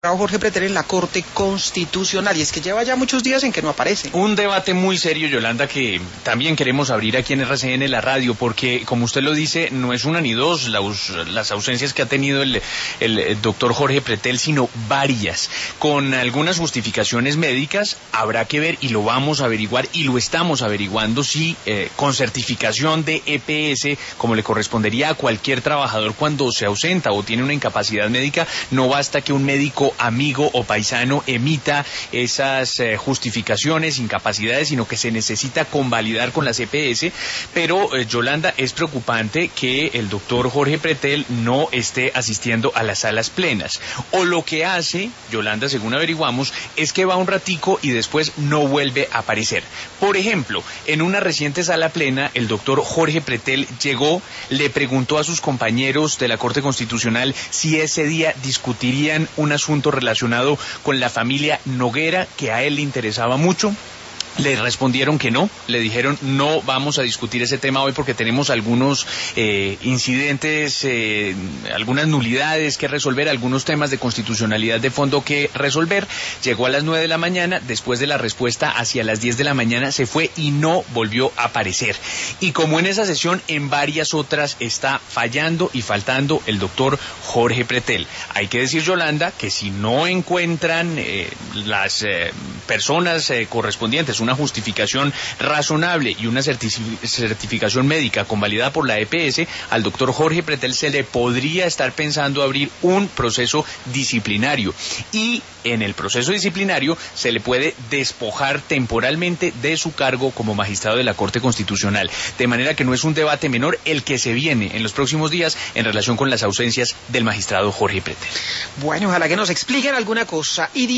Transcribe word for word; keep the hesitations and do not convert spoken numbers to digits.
Jorge Pretel en la Corte Constitucional, y es que lleva ya muchos días en que no aparece. Un debate muy serio, Yolanda, que también queremos abrir aquí en R C N, la radio, porque como usted lo dice, no es una ni dos las, las ausencias que ha tenido el, el, el doctor Jorge Pretel, sino varias, con algunas justificaciones médicas. Habrá que ver, y lo vamos a averiguar, y lo estamos averiguando, si eh, con certificación de E P S, como le correspondería a cualquier trabajador cuando se ausenta o tiene una incapacidad médica, no basta que un médico amigo o paisano emita esas eh, justificaciones, incapacidades, sino que se necesita convalidar con las E P S. Pero eh, Yolanda, es preocupante que el doctor Jorge Pretel no esté asistiendo a las salas plenas, o lo que hace, Yolanda, según averiguamos, es que va un ratico y después no vuelve a aparecer. Por ejemplo, en una reciente sala plena, el doctor Jorge Pretel llegó, le preguntó a sus compañeros de la Corte Constitucional si ese día discutirían un asunto relacionado con la familia Noguera, que a él le interesaba mucho. Le respondieron que no, le dijeron no vamos a discutir ese tema hoy porque tenemos algunos eh, incidentes, eh, algunas nulidades que resolver, algunos temas de constitucionalidad de fondo que resolver. Llegó a las nueve de la mañana, después de la respuesta hacia las diez de la mañana se fue y no volvió a aparecer. Y como en esa sesión, en varias otras está fallando y faltando el doctor Jorge Pretel. Hay que decir, Yolanda, que si no encuentran eh, las eh, personas eh, correspondientes una justificación razonable y una certificación médica convalidada por la E P S, al doctor Jorge Pretel se le podría estar pensando abrir un proceso disciplinario, y en el proceso disciplinario se le puede despojar temporalmente de su cargo como magistrado de la Corte Constitucional, de manera que no es un debate menor el que se viene en los próximos días en relación con las ausencias del magistrado Jorge Pretel. Bueno, ojalá que nos expliquen alguna cosa. Y